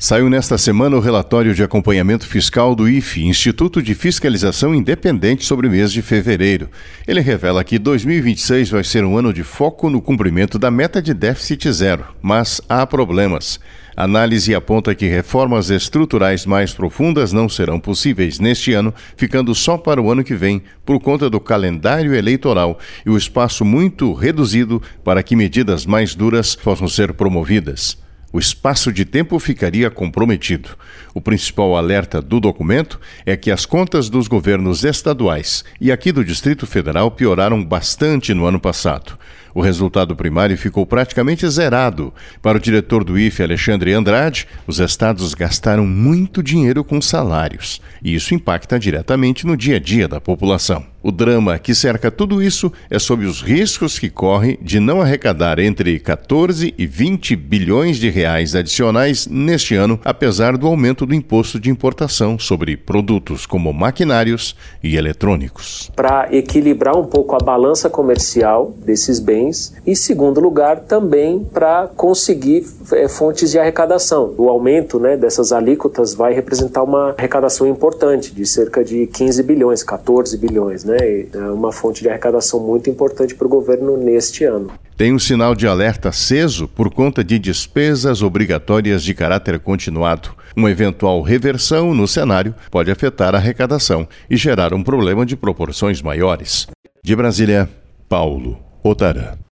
Saiu nesta semana o relatório de acompanhamento fiscal do IFE, Instituto de Fiscalização Independente, sobre o mês de fevereiro. Ele revela que 2026 vai ser um ano de foco no cumprimento da meta de déficit zero, mas há problemas. A análise aponta que reformas estruturais mais profundas não serão possíveis neste ano, ficando só para o ano que vem, por conta do calendário eleitoral e o espaço muito reduzido para que medidas mais duras possam ser promovidas. O espaço de tempo ficaria comprometido. O principal alerta do documento é que as contas dos governos estaduais e aqui do Distrito Federal pioraram bastante no ano passado. O resultado primário ficou praticamente zerado. Para o diretor do IFE, Alexandre Andrade, os estados gastaram muito dinheiro com salários, e isso impacta diretamente no dia a dia da população. O drama que cerca tudo isso é sobre os riscos que corre de não arrecadar entre 14 e 20 bilhões de reais adicionais neste ano, apesar do aumento do imposto de importação sobre produtos como maquinários e eletrônicos. Para equilibrar um pouco a balança comercial desses bens, e, em segundo lugar, também para conseguir fontes de arrecadação. O aumento dessas alíquotas vai representar uma arrecadação importante, de cerca de 15 bilhões, 14 bilhões. É uma fonte de arrecadação muito importante para o governo neste ano. Tem um sinal de alerta aceso por conta de despesas obrigatórias de caráter continuado. Uma eventual reversão no cenário pode afetar a arrecadação e gerar um problema de proporções maiores. De Brasília, Paulo Otarã.